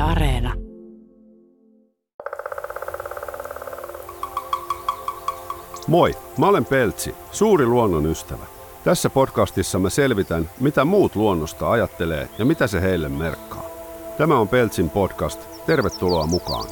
Areena. Moi, mä olen Peltsi, suuri luonnon ystävä. Tässä podcastissa mä selvitän, mitä muut luonnosta ajattelee ja mitä se heille merkkaa. Tämä on Peltsin podcast. Tervetuloa mukaan.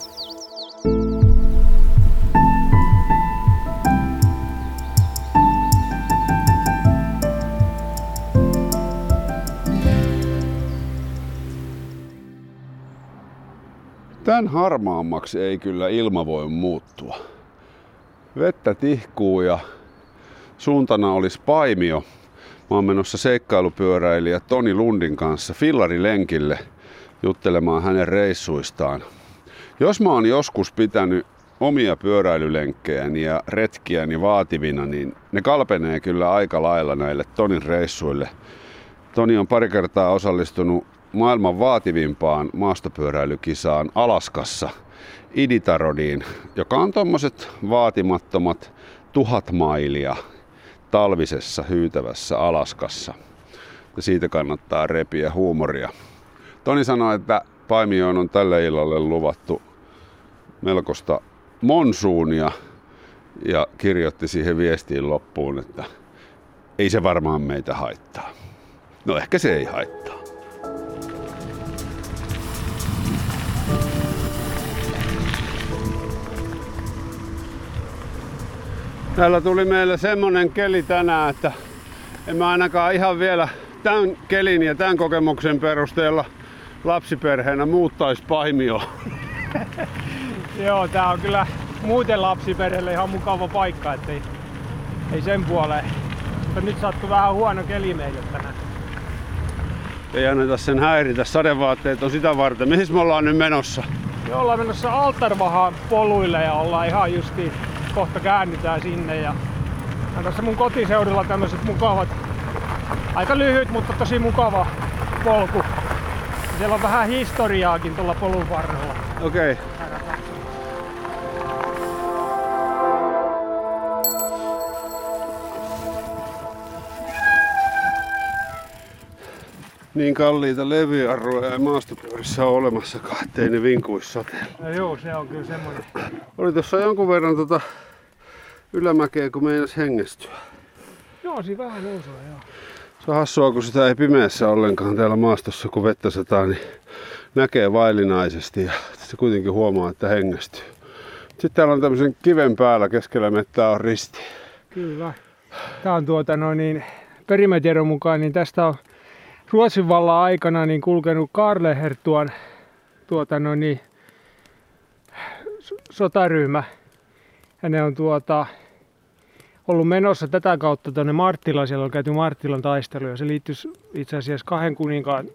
Tän harmaammaksi ei kyllä ilma voi muuttua. Vettä tihkuu ja suuntana olisi Paimio. Mä oon menossa seikkailupyöräilijä Toni Lundin kanssa fillarilenkille juttelemaan hänen reissuistaan. Jos mä oon joskus pitänyt omia pyöräilylenkkejäni ja retkiäni vaativina, niin ne kalpenee kyllä aika lailla näille Tonin reissuille. Toni on pari kertaa osallistunut maailman vaativimpaan maastopyöräilykisaan Alaskassa, Iditarodiin, joka on tommoset vaatimattomat 1000 mailia talvisessa hyytävässä Alaskassa. Ja siitä kannattaa repiä huumoria. Toni sanoi, että Paimioon on tälle illalle luvattu melkoista monsuunia ja kirjoitti siihen viestiin loppuun, että ei se varmaan meitä haittaa. No ehkä se ei haittaa. Täällä tuli meille semmonen keli tänään, että en mä ainakaan ihan vielä tämän kelin ja tämän kokemuksen perusteella lapsiperheenä muuttaisi Paimioon. Joo, tää on kyllä muuten lapsiperheelle ihan mukava paikka, ettei ei sen puoleen. Mutta nyt sattui vähän huono keli meille tänään. Ei anneta sen häiritä, sadevaatteet on sitä varten. Mihin me ollaan nyt menossa? Me ollaan menossa Altarvahan poluille ja ollaan ihan justiin kohta käännytään sinne. Ja tässä mun kotiseudulla tämmöiset mukavat, aika lyhyt, mutta tosi mukava polku. Ja siellä on vähän historiaakin tuolla polun varrella. Okei. Niin kalliita levyarroja ei maastopyörissä ole olemassakaan, ettei ne vinkuisi sateella. No joo, se on kyllä semmoinen. Oli tuossa jonkun verran ylämäkeä, kun meinas hengestyä. Joo, siinä vähän nousua, joo. Se on hassua, kun sitä ei pimeässä ollenkaan täällä maastossa, kun vettä sataa, niin näkee vaillinaisesti ja se kuitenkin huomaa, että hengestyy. Sitten täällä on tämmöisen kiven päällä keskellä mettää on risti. Kyllä. Tää on perimätiedon mukaan, niin tästä on Ruotsin vallan aikana niin kulkenut Karleherttuan sotaryhmä. Ja ne on ollut menossa tätä kautta tuonne Marttilaan. Siellä on käyty Marttilan taistelu ja se liittyisi itse asiassa kahden kuninkaan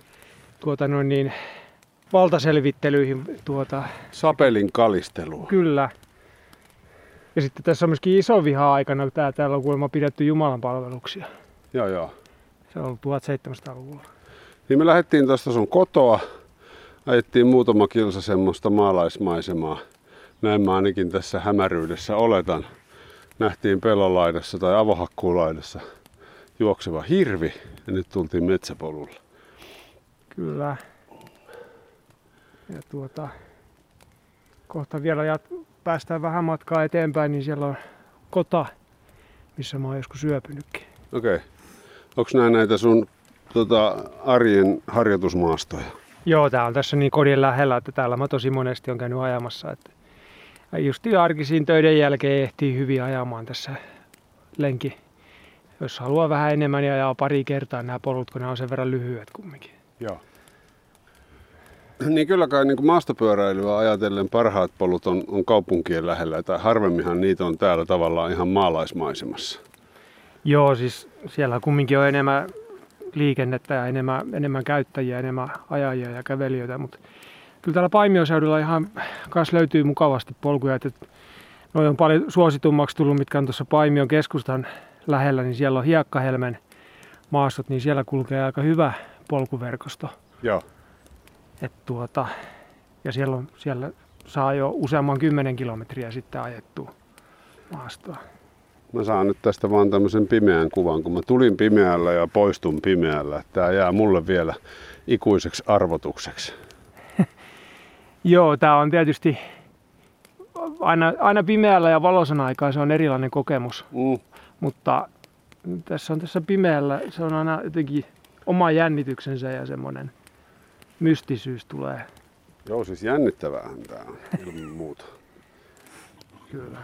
valtaselvittelyihin. Sapelin kalistelua. Kyllä. Ja sitten tässä on myöskin isoviha-aikana, kun täällä on kuulemma pidetty jumalanpalveluksia. Joo. Se on ollut 1700-luvulla. Niin me lähdettiin tuosta sun kotoa, ajettiin muutama kilsa semmoista maalaismaisemaa. Näin mä ainakin tässä hämäryydessä oletan. Nähtiin pellonlaidassa tai avohakkuulaidassa juokseva hirvi ja nyt tultiin metsäpolulle. Kyllä. Ja kohta vielä päästään vähän matkaa eteenpäin, niin siellä on kota, missä mä oon joskus yöpynytkin. Okei. Onks näitä sun arjen harjoitusmaastoja? Joo, tää on tässä niin kodin lähellä, että täällä mä tosi monesti on käynyt ajamassa. Että just arkisiin töiden jälkeen ehtii hyvin ajamaan tässä lenki. Jos haluaa vähän enemmän ja ajaa pari kertaa nämä polut, kun nämä on sen verran lyhyet kumminkin. Joo. Niin kyllä kai niin maastopyöräilyä ajatellen parhaat polut on kaupunkien lähellä. Tai harvemminhan niitä on täällä tavallaan ihan maalaismaisemassa. Joo, siis siellä kumminkin on enemmän liikennettä ja enemmän käyttäjiä, enemmän ajajia ja kävelijöitä, mutta kyllä täällä Paimioseudulla ihan kanssa löytyy mukavasti polkuja, että noi on paljon suositummaksi tullut, mitkä on tuossa Paimion keskustan lähellä, niin siellä on Hiekkahelmen maastot, niin siellä kulkee aika hyvä polkuverkosto. Joo. Ja siellä saa jo useamman 10 kilometriä sitten ajettua maastoa. Mä saan nyt tästä vaan tämmöisen pimeän kuvan, kun mä tulin pimeällä ja poistun pimeällä. Tää jää mulle vielä ikuiseksi arvotukseksi. Joo, tämä on tietysti aina pimeällä ja valoisan aikaa se on erilainen kokemus. Mutta tässä pimeällä se on aina jotenkin oma jännityksensä ja semmoinen mystisyys tulee. Joo, siis jännittäväähän tämä on ilman muuta. Kyllä.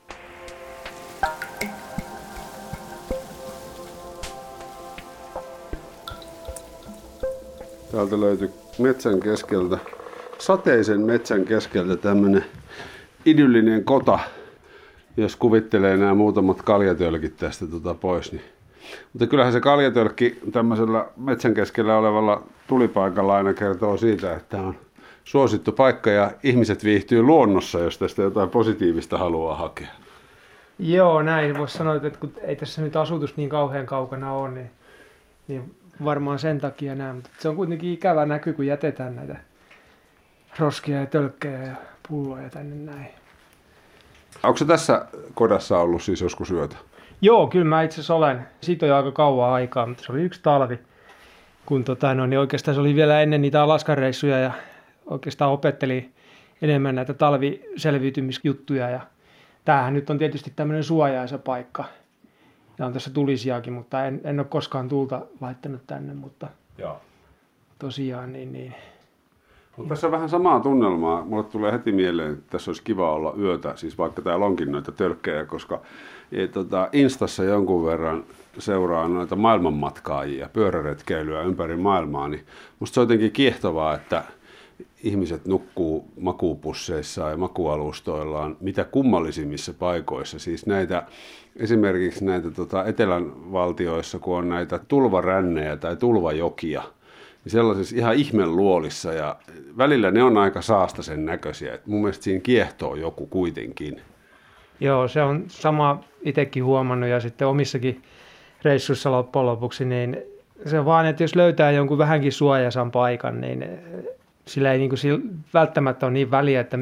Täältä löytyi metsän keskeltä, sateisen metsän keskeltä tämmönen idyllinen kota, jos kuvittelee nämä muutamat kaljatölkit tästä pois. Niin. Mutta kyllähän se kaljatölkki tämmöisellä metsän keskellä olevalla tulipaikalla aina kertoo siitä, että on suosittu paikka ja ihmiset viihtyy luonnossa, jos tästä jotain positiivista haluaa hakea. Joo, näin voisi sanoa, että kun ei tässä nyt asutus niin kauhean kaukana ole, niin varmaan sen takia näin. Mutta se on kuitenkin ikävä näky, kun jätetään näitä roskia ja tölkkejä ja pulloja tänne näin. Onko se tässä kodassa ollut siis joskus yötä? Joo, kyllä mä itse asiassa olen. Siitä on jo aika kauan aikaa, mutta se oli yksi talvi, kun niin oikeastaan se oli vielä ennen niitä Alaskan reissuja ja oikeastaan opetteli enemmän näitä talviselviytymisjuttuja. Ja tämähän nyt on tietysti tämmöinen suojaisa paikka. Ja on tässä tulisiakin, mutta en ole koskaan tulta laittanut tänne, mutta Joo. Tosiaan niin. Mutta tässä on vähän samaa tunnelmaa. Mulle tulee heti mieleen, että tässä olisi kiva olla yötä, siis vaikka täällä onkin noita tölkkejä, koska Instassa jonkun verran seuraa noita maailmanmatkaajia, pyöräretkeilyä ympäri maailmaa, niin musta se on jotenkin kiehtovaa, että ihmiset nukkuu makuupusseissa ja makualustoillaan mitä kummallisimmissa paikoissa. Siis esimerkiksi näitä etelän valtioissa, kun on näitä tulvarännejä tai tulvajokia, niin sellaisissa ihan ihmeluolissa ja välillä ne on aika saastaisen näköisiä. Et mun mielestä siinä kiehtoo joku kuitenkin. Joo, se on sama itsekin huomannut ja sitten omissakin reissuissa loppujen lopuksi, niin se vaan, että jos löytää jonkun vähänkin suojaisan paikan, niin sillä ei välttämättä ole niin väliä, että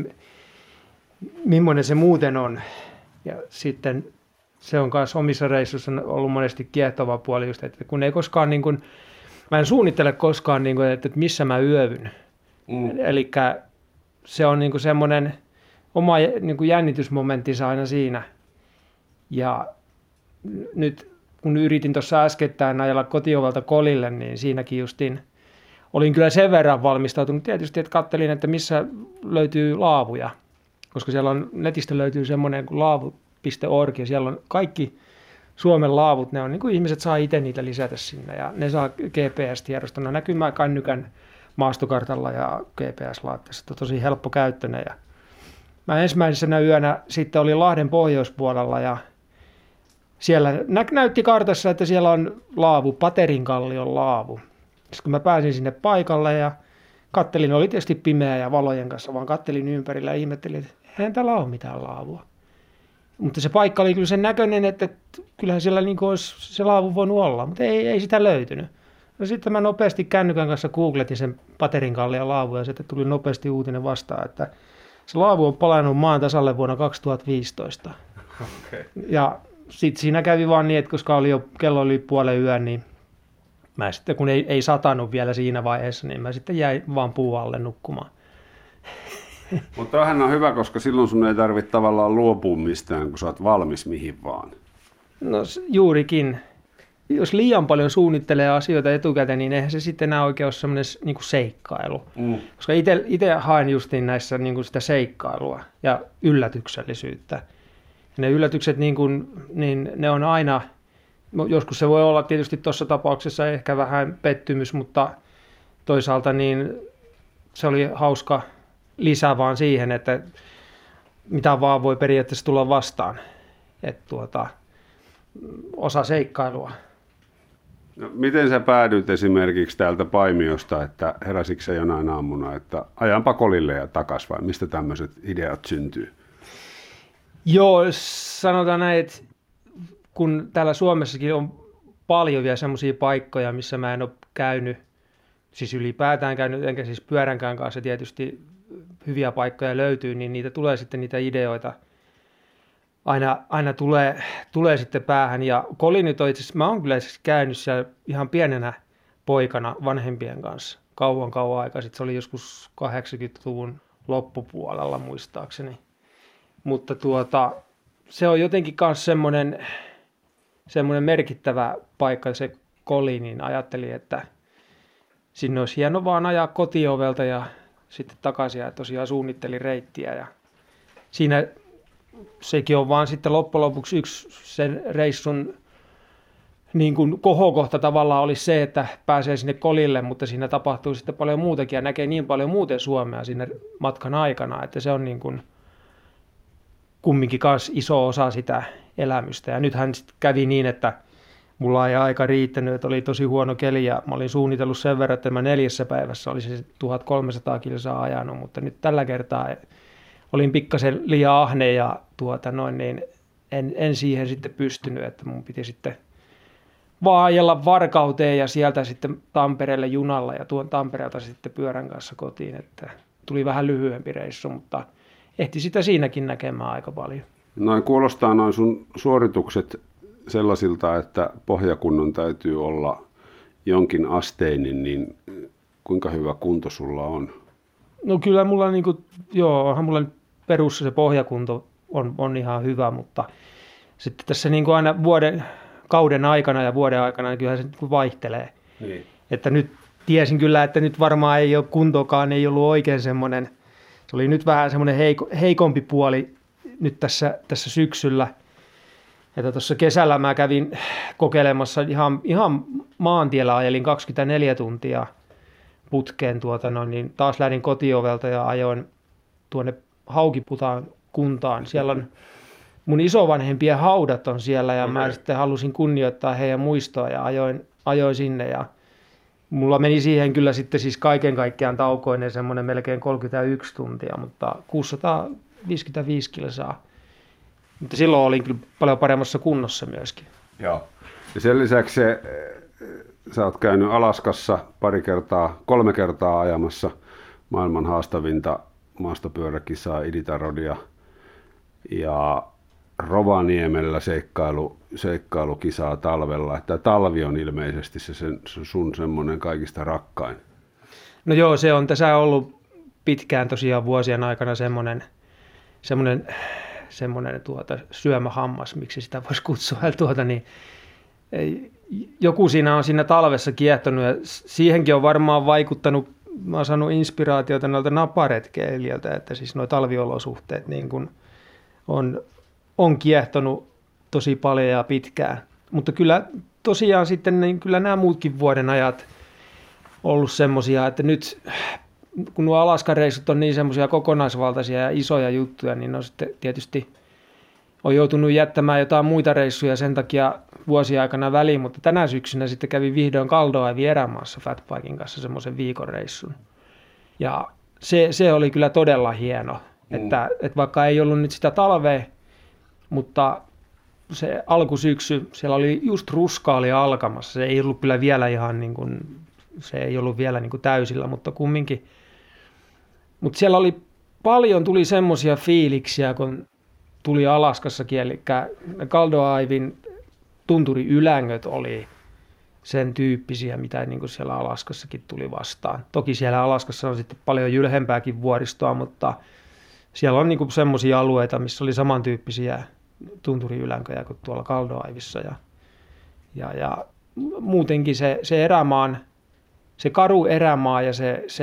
millainen se muuten on. Ja sitten se on myös omissa reissuissa ollut monesti kiehtova puoli just, että kun ei koskaan mä en suunnittele koskaan, että missä mä yövyn. Eli se on semmoinen oma jännitysmomenttinsa aina siinä. Ja nyt kun yritin tuossa äskettäin ajella kotiovalta kolille, niin siinäkin justiin olin kyllä sen verran valmistautunut tietysti, että kattelin, että missä löytyy laavuja. Koska siellä netistä löytyy semmoinen kuin laavu.org ja siellä on kaikki Suomen laavut, ne on niin kuin ihmiset saa itse niitä lisätä sinne ja ne saa GPS-tiedostona näkymään kännykän maastokartalla ja GPS-laitteessa. Tosi helppo käyttöinen. Ja mä ensimmäisenä yönä sitten olin Lahden pohjoispuolella ja siellä näytti kartassa, että siellä on laavu, Paterinkallion laavu. Sitten kun mä pääsin sinne paikalle ja kattelin, oli tietysti pimeä ja valojen kanssa, vaan kattelin ympärillä ja ihmettelin, että eihän täällä ole mitään laavua. Mutta se paikka oli kyllä sen näköinen, että kyllähän siellä olisi se laavu voinut olla, mutta ei sitä löytynyt. No sitten mä nopeasti kännykän kanssa googletin sen Paterinkallion laavu ja sitten tuli nopeasti uutinen vastaan, että se laavu on palannut maan tasalle vuonna 2015. Okay. Ja sitten siinä kävi vaan niin, että koska kello oli puolen yön, niin mä sitten, kun ei satanut vielä siinä vaiheessa, niin mä sitten jäin vaan puun alle nukkumaan. Mutta tämähän on hyvä, koska silloin sun ei tarvitse tavallaan luopua mistään, kun sä oot valmis mihin vaan. No juurikin. Jos liian paljon suunnittelee asioita etukäteen, niin eihän se sitten enää oikein ole semmoinen niin kuin seikkailu. Koska itse haen justiin näissä niin kuin sitä seikkailua ja yllätyksellisyyttä. Ja ne yllätykset, niin ne on aina, joskus se voi olla tietysti tuossa tapauksessa ehkä vähän pettymys, mutta toisaalta niin se oli hauska lisä vaan siihen, että mitä vaan voi periaatteessa tulla vastaan. Että osa seikkailua. No, miten sä päädyit esimerkiksi täältä Paimiosta, että heräsitkö sä jonain aamuna, että ajanpa kolille ja takas vai mistä tämmöiset ideat syntyy? Joo, sanotaan näin, että kun täällä Suomessakin on paljon vielä semmoisia paikkoja, missä mä en ole käynyt, siis ylipäätään käynyt, enkä siis pyöränkään kanssa tietysti hyviä paikkoja löytyy, niin niitä tulee sitten niitä ideoita. Aina tulee sitten päähän. Ja Koli nyt on itse asiassa, mä oon kyllä käynyt siellä ihan pienenä poikana vanhempien kanssa kauan aikaa. Sitten se oli joskus 80-luvun loppupuolella muistaakseni. Mutta se on jotenkin myös semmoinen merkittävä paikka se Koli, niin ajattelin, että sinne olisi hieno vaan ajaa kotiovelta ja sitten takaisin ja tosiaan suunnittelin reittiä. Ja siinä sekin on vaan sitten loppujen lopuksi yksi sen reissun niin kuin kohokohta tavallaan oli se, että pääsee sinne Kolille, mutta siinä tapahtuu sitten paljon muutakin ja näkee niin paljon muuten Suomea siinä matkan aikana, että se on niin kuin kumminkin myös iso osa sitä elämystä. Ja nythän sitten kävi niin, että mulla ei aika riittänyt, että oli tosi huono keli ja mä olin suunnitellut sen verran, että mä 4 päivässä olisin 1300 kilsaa ajanut, mutta nyt tällä kertaa olin pikkasen liian ahne ja niin en siihen sitten pystynyt, että mun piti sitten vaan ajella Varkauteen ja sieltä sitten Tampereelle junalla ja tuon Tampereelta sitten pyörän kanssa kotiin, että tuli vähän lyhyempi reissu, mutta ehti sitä siinäkin näkemään aika paljon. Kuulostaa noin sun suoritukset sellaisilta, että pohjakunnon täytyy olla jonkin asteinen, niin kuinka hyvä kunto sulla on? No kyllä mulla onhan mulla perussa se pohjakunto on ihan hyvä, mutta sitten tässä aina kauden aikana ja vuoden aikana niin kyllähän se vaihtelee. Niin. Että nyt tiesin kyllä, että nyt varmaan ei ole kuntokaan, ei ollut oikein semmoinen, se oli nyt vähän semmoinen heikompi puoli nyt tässä syksyllä. Että tuossa kesällä mä kävin kokeilemassa ihan maantiellä, ajelin 24 tuntia putkeen niin taas lähdin kotiovelta ja ajoin tuonne Haukiputaan kuntaan. Siellä on mun isovanhempien haudat on siellä ja mä sitten halusin kunnioittaa heidän muistoa ja ajoin sinne ja mulla meni siihen kyllä sitten siis kaiken kaikkiaan taukoinen semmoinen melkein 31 tuntia, mutta 655 kilsaa. Mutta silloin olin kyllä paljon paremmassa kunnossa myöskin. Joo. Ja sen lisäksi sä oot käynyt Alaskassa 3 kertaa ajamassa maailman haastavinta maastopyöräkisaa Iditarodia ja Rovaniemellä seikkailukisaa talvella. Että talvi on ilmeisesti se sun semmoinen kaikista rakkain. No joo, se on tässä ollut pitkään tosiaan vuosien aikana semmoinen syömähammas, miksi sitä voisi kutsua. Joku siinä on siinä talvessa kiehtonut ja siihenkin on varmaan vaikuttanut, mä oon saanut inspiraatiota noilta naparetkeilijöiltä, että siis nuo talviolosuhteet niin kun on kiehtonut tosi paljon ja pitkään. Mutta kyllä tosiaan sitten niin kyllä nämä muutkin vuoden ajat ollut semmoisia, että nyt kun nuo Alaskan reissut on niin semmoisia kokonaisvaltaisia ja isoja juttuja, niin on sitten tietysti on joutunut jättämään jotain muita reissuja sen takia vuosien aikana väliin, mutta tänä syksynä sitten kävin vihdoin Kaldoaivin erämaassa fatbiken kanssa semmoisen viikon reissun. Ja se oli kyllä todella hieno, että vaikka ei ollut nyt sitä talvea, mutta se alkusyksy, siellä oli just ruska oli alkamassa, se ei ollut kyllä vielä ihan niin kuin, se ei ollut vielä niin kuin täysillä, mutta kumminkin. Mutta siellä tuli semmoisia fiiliksiä, kun tuli Alaskassakin, eli Kaldoaivin tunturiylängöt oli sen tyyppisiä, mitä niin kuin siellä Alaskassakin tuli vastaan. Toki siellä Alaskassa on sitten paljon jylhempääkin vuoristoa, mutta siellä on niin kuin semmoisia alueita, missä oli samantyyppisiä tunturiylängöjä kuin tuolla Kaldoaivissa. Ja muutenkin se erämaan, se karu erämaa ja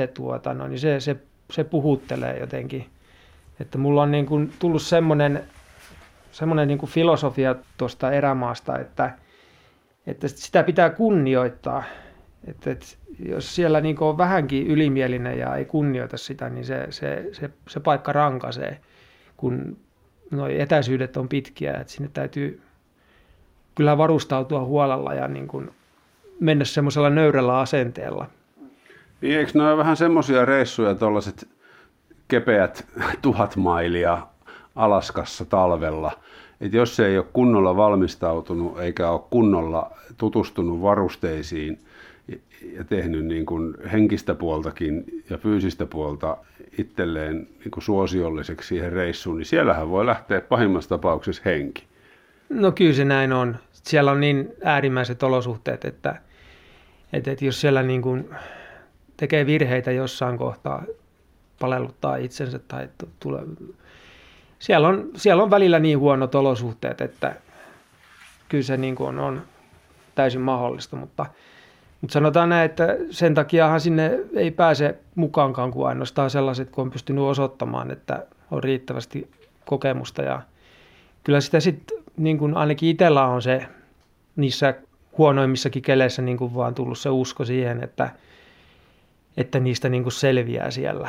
se puhuttelee jotenkin. Että mulla on niin kuin tullut semmoinen niin kuin filosofia tuosta erämaasta, että sitä pitää kunnioittaa. Että jos siellä niin kuin on vähänkin ylimielinen ja ei kunnioita sitä, niin se paikka rankaisee, kun nuo etäisyydet on pitkiä. Että sinne täytyy kyllä varustautua huolella ja niin kuin mennä semmoisella nöyrällä asenteella. Niin, eikö ne ole vähän semmoisia reissuja, tuollaiset kepeät 1000 mailia Alaskassa talvella, että jos se ei ole kunnolla valmistautunut eikä ole kunnolla tutustunut varusteisiin ja tehnyt niin kuin henkistä puoltakin ja fyysistä puolta itselleen niin kuin suosiolliseksi siihen reissuun, niin siellähän voi lähteä pahimmassa tapauksessa henki. No kyllä se näin on. Siellä on niin äärimmäiset olosuhteet, että jos siellä niin kuin tekee virheitä jossain kohtaa palelluttaa itsensä tai siellä on välillä niin huonot olosuhteet, että kyllä se niin kuin on täysin mahdollista, mutta sanotaan näin, että sen takiahan sinne ei pääse mukaankaan kuin ainoastaan sellaiset, kun on pystynyt osoittamaan, että on riittävästi kokemusta. Ja kyllä sitä sitten, niin kuin ainakin itsellä on se niissä huonoimmissakin keleissä niin kuin vaan tullut se usko siihen, että niistä niin kuin selviää siellä.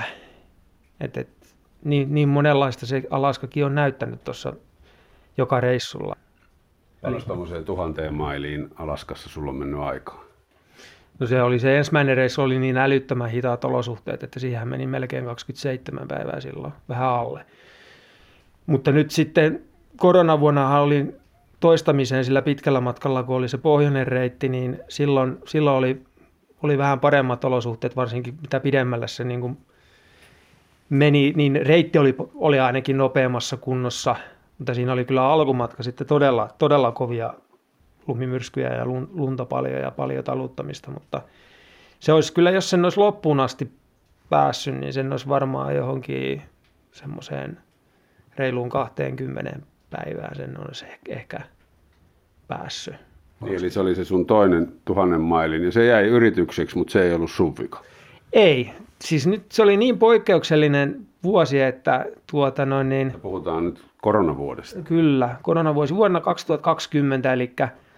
Niin monenlaista se Alaskakin on näyttänyt tuossa joka reissulla. Paljon tuommoiseen 1000 mailiin Alaskassa sulla on mennyt aikaa? No se ensimmäinen reissu oli niin älyttömän hitaat olosuhteet, että siihen meni melkein 27 päivää silloin, vähän alle. Mutta nyt sitten koronavuonnahan olin toistamiseen sillä pitkällä matkalla, kun oli se pohjoinen reitti, niin silloin oli vähän paremmat olosuhteet, varsinkin mitä pidemmälle se niin kuin meni, niin reitti oli ainakin nopeammassa kunnossa, mutta siinä oli kyllä alkumatka sitten todella kovia lumimyrskyjä ja lunta paljon ja paljon taluttamista, mutta se olisi kyllä, jos sen olisi loppuun asti päässyt, niin sen olisi varmaan johonkin semmoiseen reiluun 20 päivään sen olisi ehkä päässyt. Niin, eli se oli se sun toinen 1000 mailin ja se jäi yritykseksi, mutta se ei ollut sun vika. Ei, siis nyt se oli niin poikkeuksellinen vuosi, että puhutaan nyt koronavuodesta. Kyllä, koronavuosi vuonna 2020, eli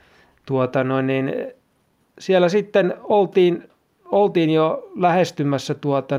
siellä sitten oltiin jo lähestymässä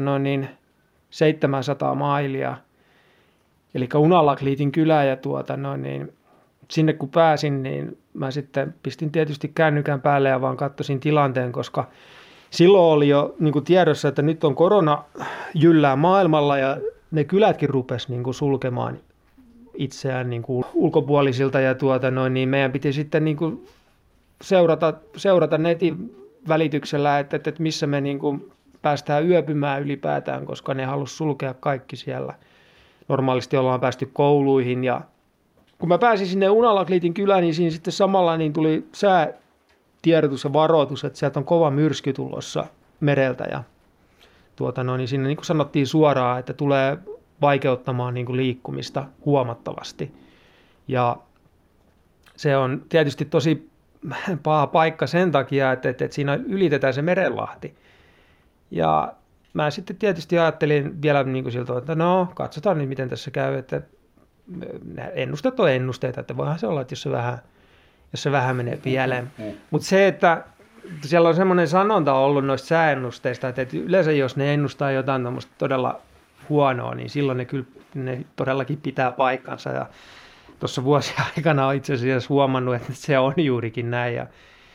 700 mailia, eli Unalakliitin kylä, ja sinne kun pääsin, niin mä sitten pistin tietysti kännykän päälle ja vaan katsoin tilanteen, koska silloin oli jo niin kuin tiedossa, että nyt on korona jyllää maailmalla ja ne kylätkin rupesi niin kuin sulkemaan itseään niin kuin ulkopuolisilta ja niin meidän piti sitten niin kuin seurata netin välityksellä, että missä me niin kuin päästään yöpymään ylipäätään, koska ne halusi sulkea kaikki siellä. Normaalisti ollaan päästy kouluihin ja kun mä pääsin sinne Unalakliitin kylään, niin siinä sitten samalla niin tuli säätiedotus ja varoitus, että sieltä on kova myrsky tulossa mereltä ja niin siinä niin kuin sanottiin suoraan, että tulee vaikeuttamaan niin kuin liikkumista huomattavasti. Ja se on tietysti tosi paha paikka sen takia, että siinä ylitetään se merenlahti. Ja mä sitten tietysti ajattelin vielä niin kuin siltä, että no katsotaan nyt miten tässä käy, että ennusteet on ennusteita, että voihan se olla, että jos se vähän menee pieleen. Mutta se, että siellä on semmoinen sanonta ollut noista sääennusteista, että yleensä jos ne ennustaa jotain todella huonoa, niin silloin ne todellakin pitää paikkansa. Ja tuossa vuosien aikana olen itse asiassa huomannut, että se on juurikin näin. Ja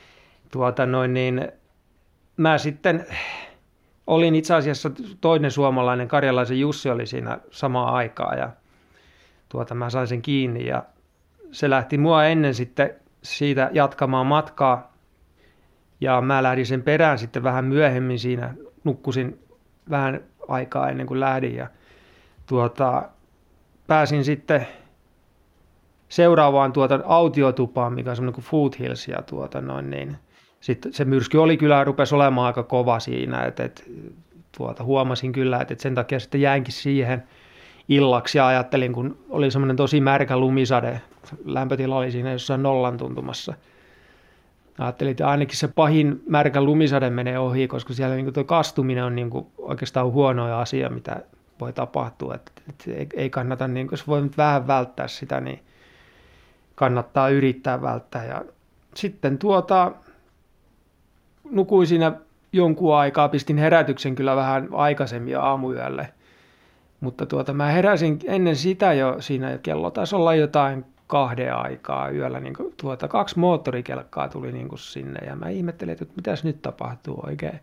mä sitten olin itse asiassa toinen suomalainen, Karjalaisen Jussi oli siinä samaan aikaan ja mä sain sen kiinni ja se lähti mua ennen sitten siitä jatkamaan matkaa ja mä lähdin sen perään sitten vähän myöhemmin siinä, nukkusin vähän aikaa ennen kuin lähdin ja pääsin sitten seuraavaan autiotupaan, mikä on semmoinen kuin Foothills ja sitten se myrsky oli kyllä, rupesi olemaan aika kova siinä, että huomasin kyllä, että sen takia sitten jäinkin siihen illaksi ja ajattelin, kun oli semmoinen tosi märkä lumisade, lämpötila oli siinä jossain 0 tuntumassa. Ajattelin, että ainakin se pahin märkä lumisade menee ohi, koska siellä niin tuo kastuminen on niin kuin oikeastaan huono asia, mitä voi tapahtua. Että ei kannata, niin jos voi nyt vähän välttää sitä, niin kannattaa yrittää välttää. Ja sitten nukuin siinä jonkun aikaa, pistin herätyksen kyllä vähän aikaisemmin aamuyölle. Mutta mä heräsin ennen sitä jo siinä, kello taisi olla jotain 2 aikaa yöllä. Niin 2 moottorikelkkaa tuli niin sinne ja mä ihmettelin, että mitäs nyt tapahtuu oikein.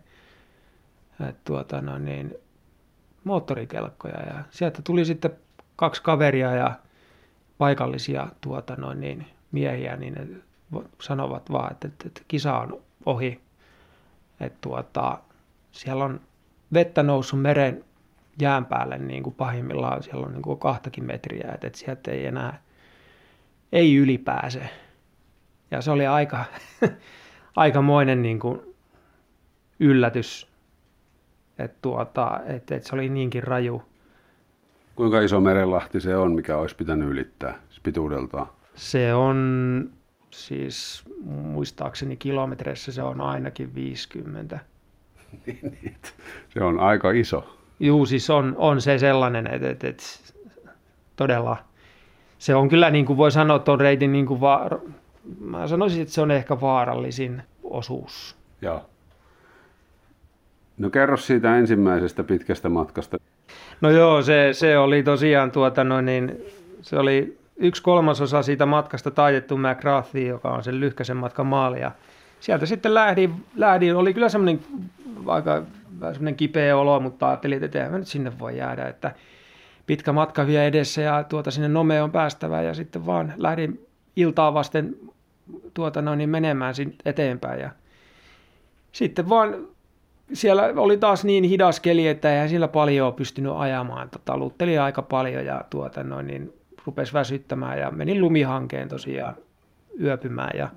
Moottorikelkkoja ja sieltä tuli sitten 2 kaveria ja paikallisia miehiä, niin ne sanovat vaan, että kisa on ohi. Että siellä on vettä noussut meren jään päälle niin kuin pahimmillaan, siellä on niin kuin 2 metriä, että sieltä ei ylipääse. Ja se oli aikamoinen niin kuin yllätys että se oli niinkin raju. Kuinka iso merenlahti se on, mikä olisi pitänyt ylittää pituudeltaan? Se on siis muistaakseni kilometreissä se on ainakin 50. Se on aika iso. Juu, siis on se sellainen, että todella se on kyllä niin kuin voi sanoa tuon reitin niin kuin mä sanoisin, että se on ehkä vaarallisin osuus. Joo. No kerro siitä ensimmäisestä pitkästä matkasta. No joo, se oli tosiaan se oli 1/3 siitä matkasta taitettu McGrathiin, joka on sen lyhkäisen matkan maali. Ja sieltä sitten lähdin, oli kyllä semmoinen aika semmoinen kipeä olo, mutta ajattelin, että eihän mä nyt sinne voi jäädä, että pitkä matka vielä edessä ja sinne Nomeen on päästävä ja sitten vaan lähdin iltaa vasten menemään eteenpäin ja sitten vaan siellä oli taas niin hidas keli, että eihän sillä paljon pystynyt ajamaan. Luutteli aika paljon ja rupesi väsyttämään ja menin lumihankeen tosiaan yöpymään. Ja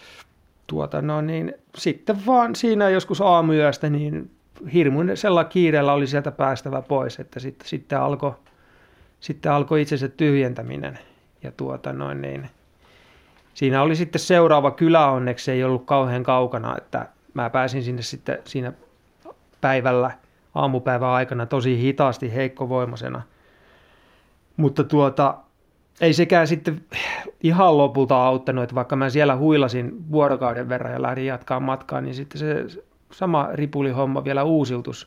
sitten vaan siinä joskus aamuyöstä niin hirmuinen sellainen kiireellä oli sieltä päästävä pois, että sitten alkoi itsensä tyhjentäminen. Ja siinä oli sitten seuraava kylä, onneksi ei ollut kauhean kaukana, että mä pääsin sinne sitten siinä aamupäivän aikana tosi hitaasti heikkovoimaisena. Mutta ei sekään sitten ihan lopulta auttanut, että vaikka mä siellä huilasin vuorokauden verran ja lähdin jatkaa matkaa, niin sitten se sama ripulihomma vielä uusiutus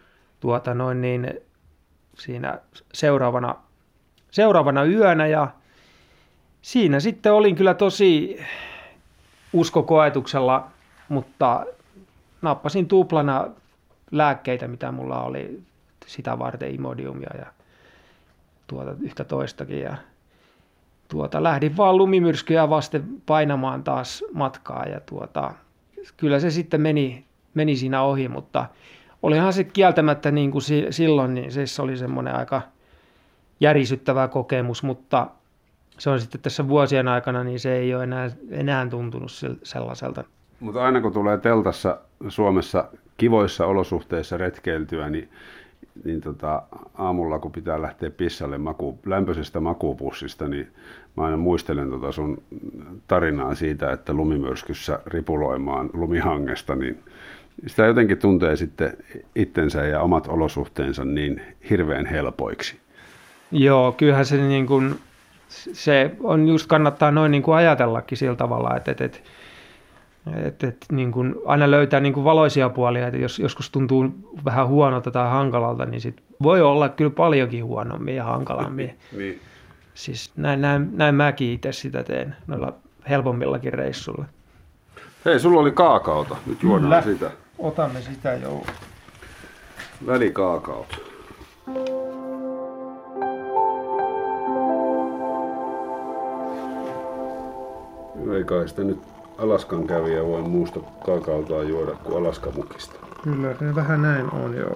siinä seuraavana yönä ja siinä sitten olin kyllä tosi uskokoetuksella, mutta nappasin tuplana lääkkeitä, mitä mulla oli sitä varten, Imodiumia ja yhtä toistakin. Ja lähdin vaan lumimyrskyjä vasten painamaan taas matkaa ja kyllä se sitten meni siinä ohi, mutta olihan se kieltämättä niin kuin silloin, niin se oli semmoinen aika järisyttävä kokemus, mutta se on sitten tässä vuosien aikana, niin se ei ole enää tuntunut sellaiselta. Mutta aina kun tulee teltassa Suomessa kivoissa olosuhteissa retkeiltyä, niin aamulla kun pitää lähteä pissalle lämpöisestä makuupussista, niin mä aina muistelen sun tarinaa siitä, että lumimyrskyssä ripuloimaan lumihangesta, niin sitä jotenkin tuntee sitten itsensä ja omat olosuhteensa niin hirveän helpoiksi. Joo, kyllähän se, niin kuin, se on just kannattaa noin niin kuin ajatellakin sillä tavalla, että niin kuin aina löytää niin kuin valoisia puolia, että jos joskus tuntuu vähän huonolta tai hankalalta, niin sit voi olla kyllä paljonkin huonommin ja hankalammin. Niin. Siis näin mäkin itse sitä teen noilla helpommillakin reissuilla. Hei, sulla oli kaakaota. Nyt juodaan sitä. Otamme sitä, joo. Välikaakaota. Ei kai sitä nyt Alaskan kävijä voi muusta kaakaotaan juoda kuin Alaskamukista. Kyllä, se vähän näin on, joo.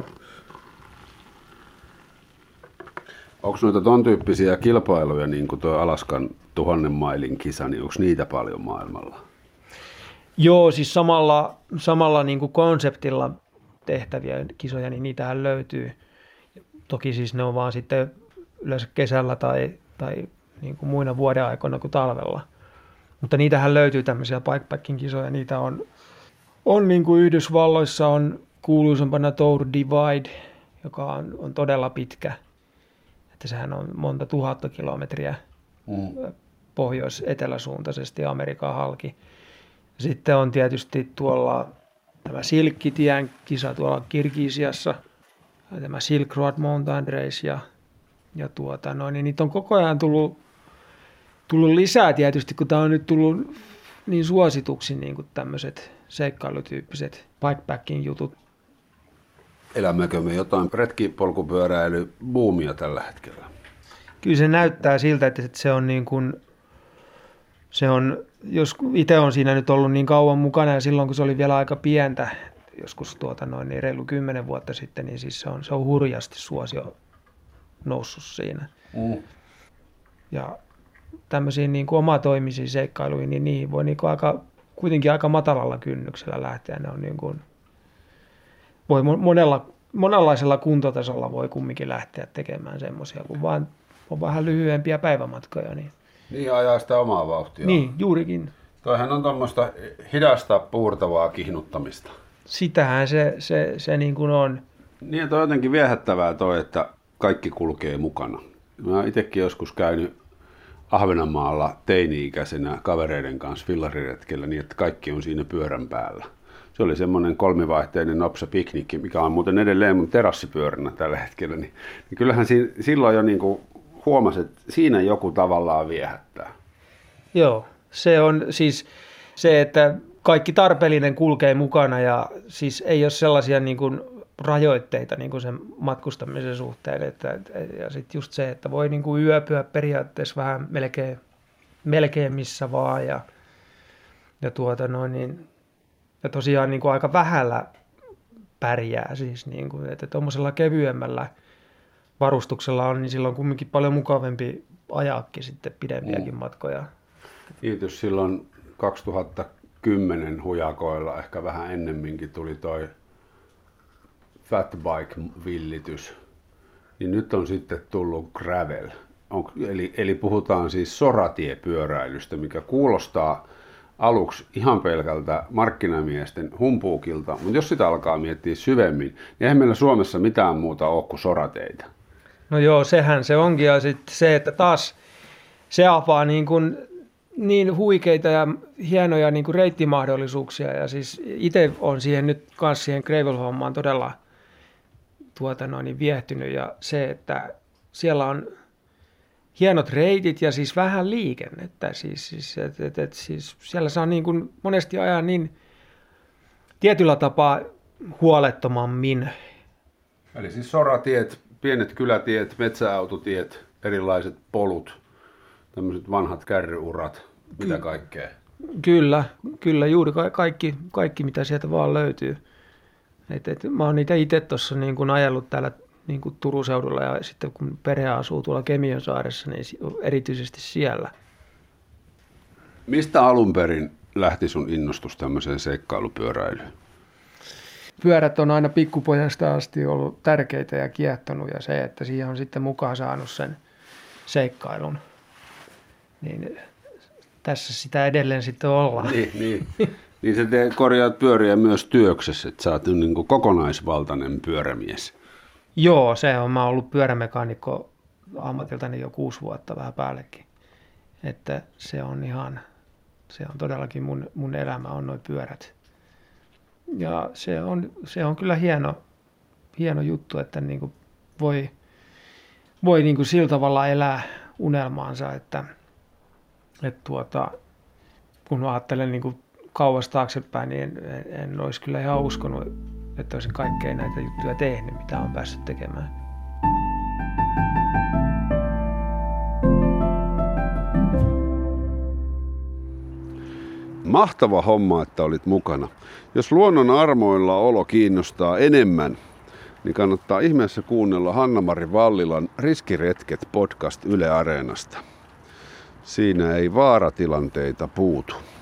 Onko noita ton tyyppisiä kilpailuja, niin kuin tuo Alaskan 1000 mailin kisa, niin onko niitä paljon maailmalla? Joo, siis samalla niin kuin konseptilla tehtäviä kisoja, niin niitähän löytyy. Toki siis ne on vaan sitten yleensä kesällä tai niin kuin muina vuoden aikoina kuin talvella. Mutta niitähän löytyy tämmöisiä bikepacking kisoja. Niitä on niin kuin Yhdysvalloissa on kuuluisampana Tour Divide, joka on todella pitkä. Että sehän on monta tuhatta kilometriä pohjois-eteläsuuntaisesti Amerikan halki. Sitten on tietysti tuolla tämä Silkkitien kisa tuolla Kirgisiassa, tämä Silk Road Mountain Race ja niin niitä on koko ajan tullut lisää tietysti, kun tämä on nyt tullut niin suosituksi niin kuin tämmöiset seikkailutyyppiset bikepacking jutut. Elämmekö me jotain retkipolkupyöräilybuumia tällä hetkellä? Kyllä se näyttää siltä, että se on niin kuin, jos itse on siinä nyt ollut niin kauan mukana ja silloin kun se oli vielä aika pientä, joskus niin reilu 10 vuotta sitten, niin siis se on hurjasti suosio noussut siinä. Ja tämmöisiin niin kuin omatoimisiin seikkailuihin, niin niihin voi niin kuin kuitenkin aika matalalla kynnyksellä lähteä. Ne on niin kuin, voi monella monenlaisella kuntotasolla voi kumminkin lähteä tekemään semmoisia, kun vaan on vähän lyhyempiä päivämatkoja. Niin ajaa sitä omaa vauhtia. Niin, juurikin. Toihan on tuommoista hidasta puurtavaa kihnuttamista. Sitähän se niin kuin on. Niin, toi on jotenkin viehättävää toi, että kaikki kulkee mukana. Mä oon itsekin joskus käynyt Ahvenanmaalla teini-ikäisenä kavereiden kanssa fillariretkellä niin, että kaikki on siinä pyörän päällä. Se oli semmoinen kolmivaihteinen nopsa piknikki, mikä on muuten edelleen mun terassipyöränä tällä hetkellä. Niin kyllähän silloin jo niin kuin huomasi, että siinä joku tavallaan viehättää. Joo, se on siis se, että kaikki tarpeellinen kulkee mukana ja siis ei ole sellaisia niin kuin rajoitteita niin kuin sen matkustamisen suhteen. Ja sitten just se, että voi niin kuin yöpyä periaatteessa vähän melkein missä vaan ja tosiaan niin kuin aika vähällä pärjää siis niin kuin, että tuommoisella kevyemmällä varustuksella on, niin silloin kumminkin paljon mukavampi ajaakin sitten pidempiäkin matkoja. Kiitos, silloin 2010 hujakoilla, ehkä vähän ennemminkin tuli toi fatbike-villitys, niin nyt on sitten tullut gravel. Eli puhutaan siis soratiepyöräilystä, mikä kuulostaa aluksi ihan pelkältä markkinamiesten humpuukilta, mutta jos sitä alkaa miettiä syvemmin, niin eihän meillä Suomessa mitään muuta ole kuin sorateitä. No joo, sehän se onkin, ja sitten se, että taas se avaa niin huikeita ja hienoja niin kuin reittimahdollisuuksia, ja siis itse olen siihen gravel-hommaan todella viehtynyt, ja se, että siellä on hienot reitit ja siis vähän liikennettä, siis siellä saa niin kuin monesti ajaa niin tietyllä tapaa huolettomammin. Eli siis soratiet, pienet kylätiet, metsäautotiet, erilaiset polut, tämmöiset vanhat kärryurat, mitä kaikkea. Kyllä juuri kaikki mitä sieltä vaan löytyy. Mä oon niitä itse tuossa niin kuin ajellut täällä niin kuin Turun seudulla ja sitten kun perhe asuu tuolla Kemiönsaaressa, niin erityisesti siellä. Mistä alun perin lähti sun innostus tämmöiseen seikkailupyöräilyyn? Pyörät on aina pikkupojasta asti ollut tärkeitä ja kiehtonut, ja se, että siihen on sitten mukaan saanut sen seikkailun, niin tässä sitä edelleen sitten ollaan. Niin sä korjaat pyöriä myös työksessä, että sä oot niin kuin kokonaisvaltainen pyörämies. Joo, se on. Mä oon ollut pyörämekaanikko ammatiltani jo 6 vuotta vähän päällekin. Että se on todellakin mun elämä on noi pyörät. Ja se on kyllä hieno juttu, että niin kuin voi niin kuin sillä tavalla elää unelmaansa, että kun ajattelen niin kuin kauas taaksepäin, niin en olisi kyllä ihan uskonut, että olisin kaikkea näitä juttuja tehnyt, mitä on päässyt tekemään. Mahtava homma, että olit mukana. Jos luonnon armoilla olo kiinnostaa enemmän, niin kannattaa ihmeessä kuunnella Hanna-Mari Vallilan Riskiretket podcast Yle Areenasta. Siinä ei vaaratilanteita puutu.